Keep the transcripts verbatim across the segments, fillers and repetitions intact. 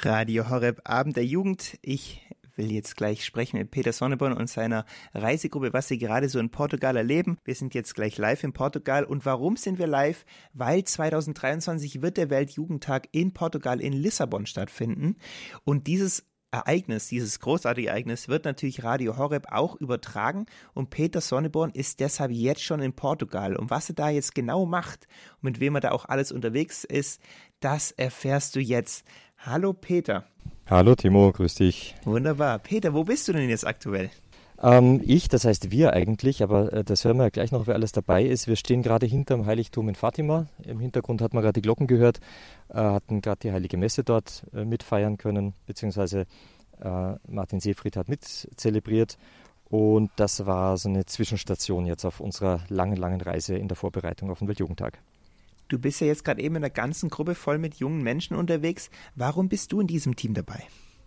Radio Horeb, Abend der Jugend. Ich will jetzt gleich sprechen mit Peter Sonneborn und seiner Reisegruppe, was sie gerade so in Portugal erleben. Wir sind jetzt gleich live in Portugal. Und warum sind wir live? Weil zwanzig dreiundzwanzig wird der Weltjugendtag in Portugal in Lissabon stattfinden. Und dieses Ereignis, dieses großartige Ereignis wird natürlich Radio Horeb auch übertragen und Peter Sonneborn ist deshalb jetzt schon in Portugal. Und was er da jetzt genau macht und mit wem er da auch alles unterwegs ist, das erfährst du jetzt. Hallo Peter. Hallo Timo, grüß dich. Wunderbar. Peter, wo bist du denn jetzt aktuell? Ähm, ich, das heißt wir eigentlich, aber äh, das hören wir ja gleich noch, wer alles dabei ist. Wir stehen gerade hinterm Heiligtum in Fatima. Im Hintergrund hat man gerade die Glocken gehört, äh, hatten gerade die Heilige Messe dort äh, mitfeiern können, beziehungsweise äh, Martin Seefried hat mitzelebriert. Und das war so eine Zwischenstation jetzt auf unserer langen, langen Reise in der Vorbereitung auf den Weltjugendtag. Du bist ja jetzt gerade eben in einer ganzen Gruppe voll mit jungen Menschen unterwegs. Warum bist du in diesem Team dabei?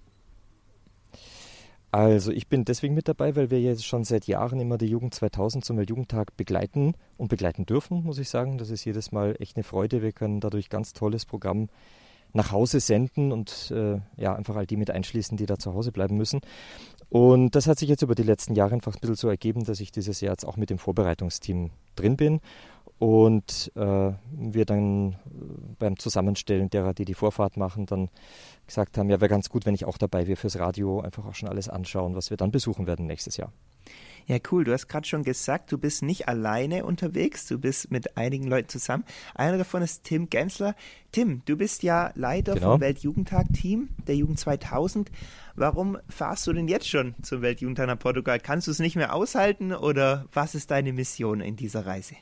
Also ich bin deswegen mit dabei, weil wir jetzt schon seit Jahren immer die Jugend zweitausend zum Weltjugendtag begleiten und begleiten dürfen, muss ich sagen. Das ist jedes Mal echt eine Freude. Wir können dadurch ganz tolles Programm nach Hause senden und äh, ja einfach all die mit einschließen, die da zu Hause bleiben müssen. Und das hat sich jetzt über die letzten Jahre einfach ein bisschen so ergeben, dass ich dieses Jahr jetzt auch mit dem Vorbereitungsteam drin bin. Und äh, wir dann beim Zusammenstellen derer, die die Vorfahrt machen, dann gesagt haben, ja, wäre ganz gut, wenn ich auch dabei wäre fürs Radio, einfach auch schon alles anschauen, was wir dann besuchen werden nächstes Jahr. Ja, cool. Du hast gerade schon gesagt, du bist nicht alleine unterwegs, du bist mit einigen Leuten zusammen. Einer davon ist Tim Gensler. Tim, du bist ja Leiter genau. vom Weltjugendtag-Team der Jugend zweitausend. Warum fahrst du denn jetzt schon zum Weltjugendtag nach Portugal? Kannst du es nicht mehr aushalten oder was ist deine Mission in dieser Reise?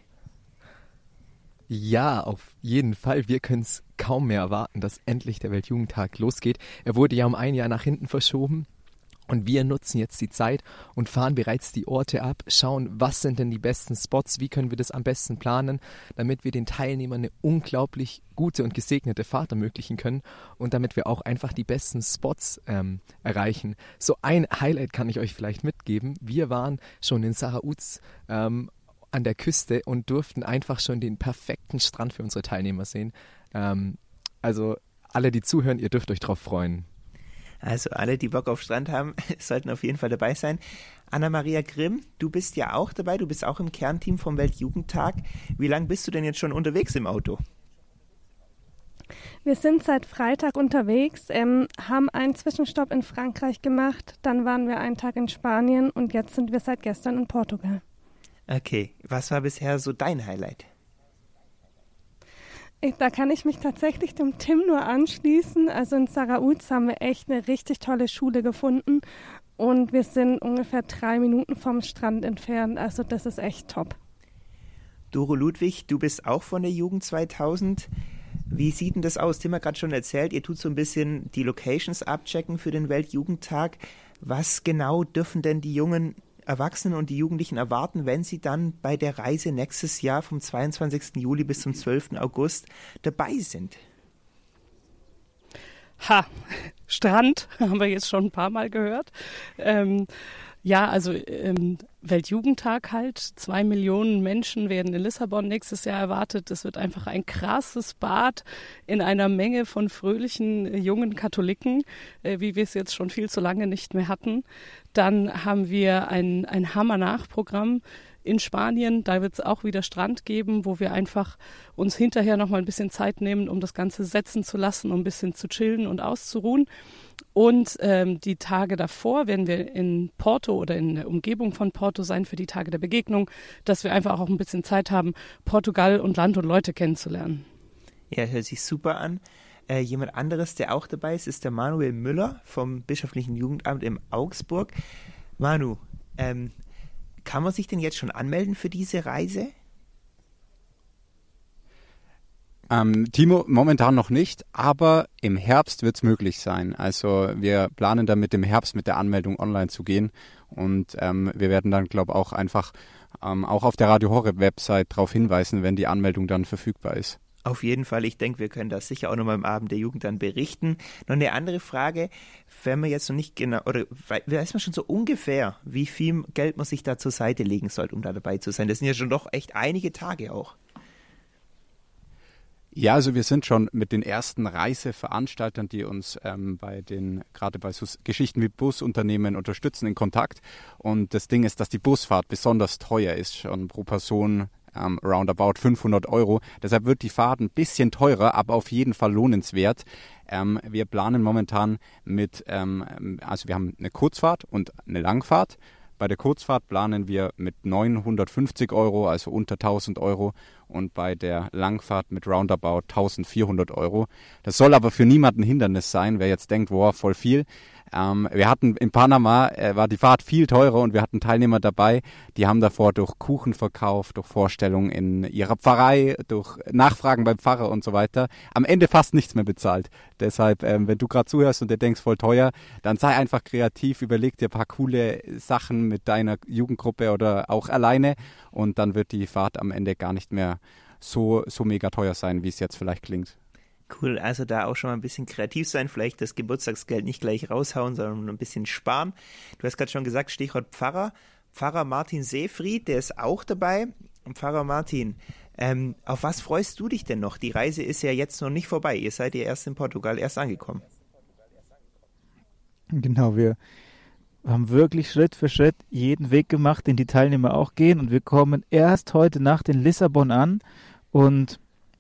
Ja, auf jeden Fall. Wir können es kaum mehr erwarten, dass endlich der Weltjugendtag losgeht. Er wurde ja um ein Jahr nach hinten verschoben und wir nutzen jetzt die Zeit und fahren bereits die Orte ab, schauen, was sind denn die besten Spots, wie können wir das am besten planen, damit wir den Teilnehmern eine unglaublich gute und gesegnete Fahrt ermöglichen können und damit wir auch einfach die besten Spots ähm, erreichen. So ein Highlight kann ich euch vielleicht mitgeben. Wir waren schon in Zarauz ähm, an der Küste und durften einfach schon den perfekten Strand für unsere Teilnehmer sehen. Ähm, also alle, die zuhören, ihr dürft euch drauf freuen. Also alle, die Bock auf Strand haben, sollten auf jeden Fall dabei sein. Anna-Maria Grimm, du bist ja auch dabei, du bist auch im Kernteam vom Weltjugendtag. Wie lange bist du denn jetzt schon unterwegs im Auto? Wir sind seit Freitag unterwegs, ähm, haben einen Zwischenstopp in Frankreich gemacht, dann waren wir einen Tag in Spanien und jetzt sind wir seit gestern in Portugal. Okay, was war bisher so dein Highlight? Ich, da kann ich mich tatsächlich dem Tim nur anschließen. Also in Zarauz haben wir echt eine richtig tolle Schule gefunden und wir sind ungefähr drei Minuten vom Strand entfernt. Also das ist echt top. Doro Ludwig, du bist auch von der Jugend zweitausend. Wie sieht denn das aus? Tim hat gerade schon erzählt, ihr tut so ein bisschen die Locations abchecken für den Weltjugendtag. Was genau dürfen denn die jungen Erwachsenen und die Jugendlichen erwarten, wenn sie dann bei der Reise nächstes Jahr vom zweiundzwanzigsten Juli bis zum zwölften August dabei sind? Ha, Strand, haben wir jetzt schon ein paar Mal gehört. Ähm, ja, also ähm, Weltjugendtag halt. Zwei Millionen Menschen werden in Lissabon nächstes Jahr erwartet. Es wird einfach ein krasses Bad in einer Menge von fröhlichen jungen Katholiken, äh, wie wir es jetzt schon viel zu lange nicht mehr hatten. Dann haben wir ein, ein Hammer-Nachprogramm in Spanien. Da wird es auch wieder Strand geben, wo wir einfach uns hinterher noch mal ein bisschen Zeit nehmen, um das Ganze setzen zu lassen, um ein bisschen zu chillen und auszuruhen. Und ähm, die Tage davor werden wir in Porto oder in der Umgebung von Porto sein für die Tage der Begegnung, dass wir einfach auch ein bisschen Zeit haben, Portugal und Land und Leute kennenzulernen. Ja, hört sich super an. Äh, jemand anderes, der auch dabei ist, ist der Manuel Müller vom Bischöflichen Jugendamt in Augsburg. Manu, ähm, kann man sich denn jetzt schon anmelden für diese Reise? Ähm, Timo, momentan noch nicht, aber im Herbst wird es möglich sein. Also wir planen damit im Herbst mit der Anmeldung online zu gehen und ähm, wir werden dann, glaube ich, auch einfach ähm, auch auf der Radio Horeb Website darauf hinweisen, wenn die Anmeldung dann verfügbar ist. Auf jeden Fall, ich denke, wir können das sicher auch nochmal am Abend der Jugend dann berichten. Noch eine andere Frage, wenn man jetzt noch nicht genau, oder weiß man schon so ungefähr, wie viel Geld man sich da zur Seite legen sollte, um da dabei zu sein? Das sind ja schon doch echt einige Tage auch. Ja, also wir sind schon mit den ersten Reiseveranstaltern, die uns ähm, bei den, gerade bei so Geschichten wie Busunternehmen unterstützen, in Kontakt. Und das Ding ist, dass die Busfahrt besonders teuer ist, schon pro Person ähm, roundabout fünfhundert Euro. Deshalb wird die Fahrt ein bisschen teurer, aber auf jeden Fall lohnenswert. Ähm, wir planen momentan mit, ähm, also wir haben eine Kurzfahrt und eine Langfahrt. Bei der Kurzfahrt planen wir mit neunhundertfünfzig Euro, also unter tausend Euro, und bei der Langfahrt mit roundabout eintausendvierhundert Euro. Das soll aber für niemanden ein Hindernis sein, wer jetzt denkt, wow, voll viel. Ähm, wir hatten in Panama, äh, war die Fahrt viel teurer und wir hatten Teilnehmer dabei, die haben davor durch Kuchen verkauft, durch Vorstellungen in ihrer Pfarrei, durch Nachfragen beim Pfarrer und so weiter, am Ende fast nichts mehr bezahlt. Deshalb, ähm, wenn du gerade zuhörst und dir denkst, voll teuer, dann sei einfach kreativ, überleg dir ein paar coole Sachen mit deiner Jugendgruppe oder auch alleine und dann wird die Fahrt am Ende gar nicht mehr so, so mega teuer sein, wie es jetzt vielleicht klingt. Cool, also da auch schon mal ein bisschen kreativ sein, vielleicht das Geburtstagsgeld nicht gleich raushauen, sondern ein bisschen sparen. Du hast gerade schon gesagt, Stichwort Pfarrer. Pfarrer Martin Seefried, der ist auch dabei. Pfarrer Martin, ähm, auf was freust du dich denn noch? Die Reise ist ja jetzt noch nicht vorbei. Ihr seid ja erst in Portugal erst angekommen. Genau, wir haben wirklich Schritt für Schritt jeden Weg gemacht, den die Teilnehmer auch gehen. Und wir kommen erst heute Nacht in Lissabon an und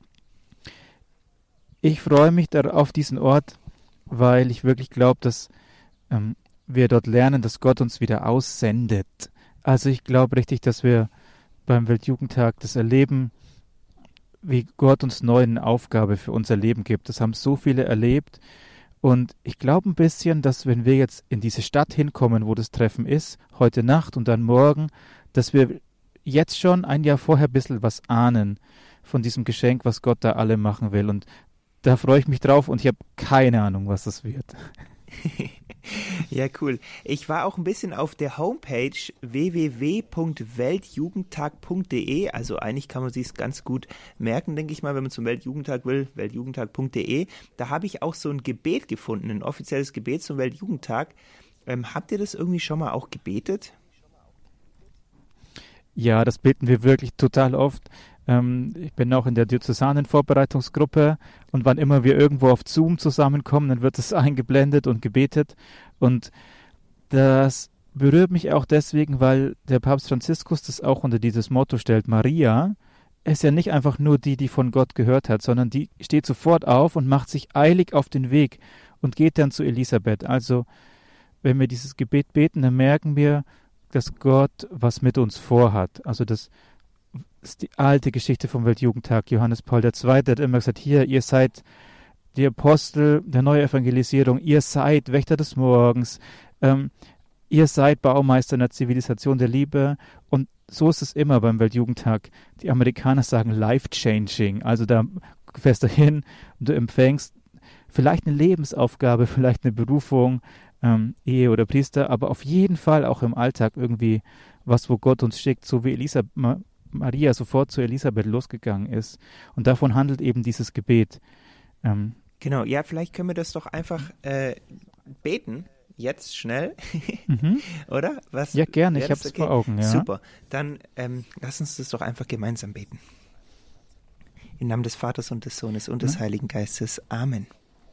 ich freue mich auf diesen Ort, weil ich wirklich glaube, dass ähm, wir dort lernen, dass Gott uns wieder aussendet. Also ich glaube richtig, dass wir beim Weltjugendtag das erleben, wie Gott uns neu eine Aufgabe für unser Leben gibt. Das haben so viele erlebt. Und ich glaube ein bisschen, dass wenn wir jetzt in diese Stadt hinkommen, wo das Treffen ist, heute Nacht und dann morgen, dass wir jetzt schon ein Jahr vorher ein bisschen was ahnen von diesem Geschenk, was Gott da alle machen will. Und da freue ich mich drauf und ich habe keine Ahnung, was das wird. Ja, cool. Ich war auch ein bisschen auf der Homepage w w w punkt weltjugendtag punkt d e, also eigentlich kann man sich es ganz gut merken, denke ich mal, wenn man zum Weltjugendtag will, weltjugendtag punkt d e. Da habe ich auch so ein Gebet gefunden, ein offizielles Gebet zum Weltjugendtag. Ähm, habt ihr das irgendwie schon mal auch gebetet? Ja, das beten wir wirklich total oft. Ähm, ich bin auch in der diözesanen Vorbereitungsgruppe und wann immer wir irgendwo auf Zoom zusammenkommen, dann wird es eingeblendet und gebetet. Und das berührt mich auch deswegen, weil der Papst Franziskus das auch unter dieses Motto stellt. Maria ist ja nicht einfach nur die, die von Gott gehört hat, sondern die steht sofort auf und macht sich eilig auf den Weg und geht dann zu Elisabeth. Also wenn wir dieses Gebet beten, dann merken wir, dass Gott was mit uns vorhat. Also das ist die alte Geschichte vom Weltjugendtag. Johannes Paul der Zweite hat immer gesagt, hier, ihr seid die Apostel der Neuevangelisierung, ihr seid Wächter des Morgens, ähm, ihr seid Baumeister einer Zivilisation der Liebe. Und so ist es immer beim Weltjugendtag. Die Amerikaner sagen life-changing. Also da fährst du hin und du empfängst vielleicht eine Lebensaufgabe, vielleicht eine Berufung, ähm, Ehe oder Priester, aber auf jeden Fall auch im Alltag irgendwie was, wo Gott uns schickt, so wie Elisa, Ma, Maria sofort zu Elisabeth losgegangen ist. Und davon handelt eben dieses Gebet. Ähm, genau, ja, vielleicht können wir das doch einfach äh, beten, jetzt schnell, mhm. oder? Was, ja, gerne, ich habe es okay? vor Augen. Ja. Super, dann ähm, lass uns das doch einfach gemeinsam beten. Im Namen des Vaters und des Sohnes und des ja. Heiligen Geistes. Amen.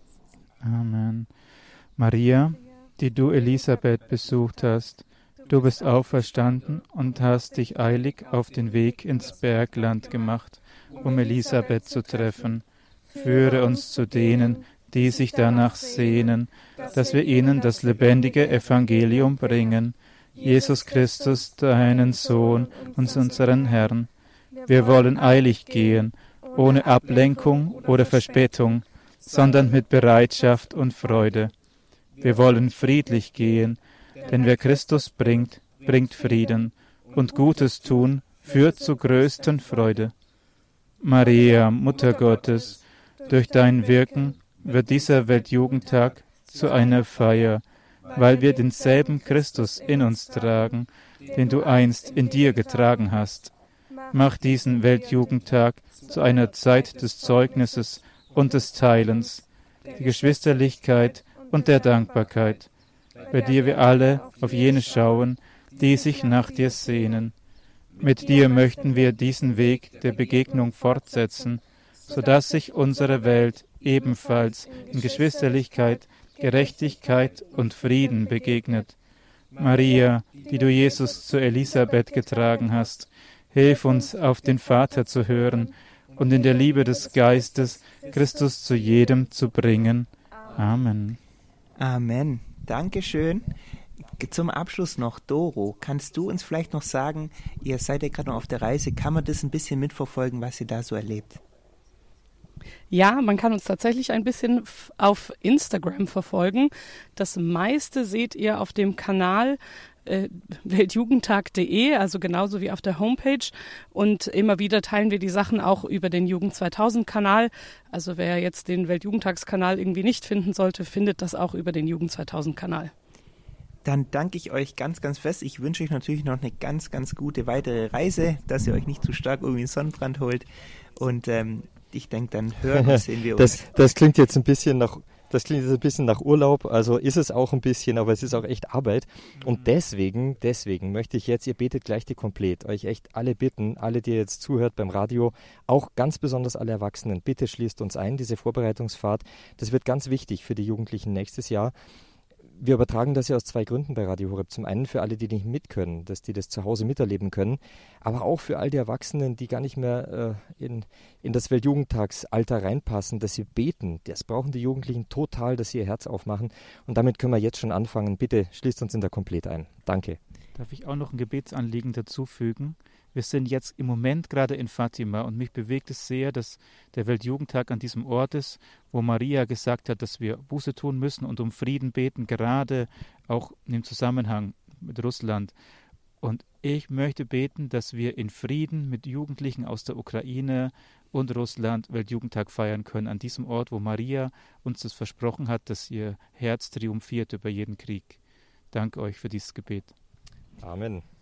Amen. Maria, die du Elisabeth besucht hast, du bist auferstanden und hast dich eilig auf den Weg ins Bergland gemacht, um Elisabeth zu treffen. Führe uns zu denen, die sich danach sehnen, dass wir ihnen das lebendige Evangelium bringen, Jesus Christus, deinen Sohn und unseren Herrn. Wir wollen eilig gehen, ohne Ablenkung oder Verspätung, sondern mit Bereitschaft und Freude. Wir wollen friedlich gehen, denn wer Christus bringt, bringt Frieden, und Gutes tun führt zur größten Freude. Maria, Mutter Gottes, durch dein Wirken wird dieser Weltjugendtag zu einer Feier, weil wir denselben Christus in uns tragen, den du einst in dir getragen hast. Mach diesen Weltjugendtag zu einer Zeit des Zeugnisses und des Teilens, der Geschwisterlichkeit und der Dankbarkeit, bei dir wir alle auf jene schauen, die sich nach dir sehnen. Mit dir möchten wir diesen Weg der Begegnung fortsetzen, sodass sich unsere Welt ebenfalls in Geschwisterlichkeit, Gerechtigkeit und Frieden begegnet. Maria, die du Jesus zu Elisabeth getragen hast, hilf uns, auf den Vater zu hören und in der Liebe des Geistes Christus zu jedem zu bringen. Amen. Amen. Dankeschön. Zum Abschluss noch, Doro, kannst du uns vielleicht noch sagen, ihr seid ja gerade noch auf der Reise, kann man das ein bisschen mitverfolgen, was ihr da so erlebt? Ja, man kann uns tatsächlich ein bisschen f- auf Instagram verfolgen. Das meiste seht ihr auf dem Kanal äh, weltjugendtag punkt de, also genauso wie auf der Homepage. Und immer wieder teilen wir die Sachen auch über den Jugend zweitausend Kanal. Also wer jetzt den Weltjugendtagskanal irgendwie nicht finden sollte, findet das auch über den Jugend zweitausend Kanal. Dann danke ich euch ganz, ganz fest. Ich wünsche euch natürlich noch eine ganz, ganz gute weitere Reise, dass ihr euch nicht zu stark irgendwie einen Sonnenbrand holt. Und ähm, ich denke, dann hören und sehen wir uns. Das, das klingt jetzt ein bisschen nach, das klingt jetzt ein bisschen nach Urlaub, also ist es auch ein bisschen, aber es ist auch echt Arbeit. Und deswegen, deswegen möchte ich jetzt, ihr betet gleich die Komplett, euch echt alle bitten, alle, die jetzt zuhört beim Radio, auch ganz besonders alle Erwachsenen, bitte schließt uns ein, diese Vorbereitungsfahrt. Das wird ganz wichtig für die Jugendlichen nächstes Jahr. Wir übertragen das ja aus zwei Gründen bei Radio Horeb. Zum einen für alle, die nicht mit können, dass die das zu Hause miterleben können, aber auch für all die Erwachsenen, die gar nicht mehr äh, in, in das Weltjugendtagsalter reinpassen, dass sie beten. Das brauchen die Jugendlichen total, dass sie ihr Herz aufmachen. Und damit können wir jetzt schon anfangen. Bitte schließt uns in der Komplett ein. Danke. Darf ich auch noch ein Gebetsanliegen dazufügen? Wir sind jetzt im Moment gerade in Fatima und mich bewegt es sehr, dass der Weltjugendtag an diesem Ort ist, wo Maria gesagt hat, dass wir Buße tun müssen und um Frieden beten, gerade auch im Zusammenhang mit Russland. Und ich möchte beten, dass wir in Frieden mit Jugendlichen aus der Ukraine und Russland Weltjugendtag feiern können, an diesem Ort, wo Maria uns das versprochen hat, dass ihr Herz triumphiert über jeden Krieg. Danke euch für dieses Gebet. Amen.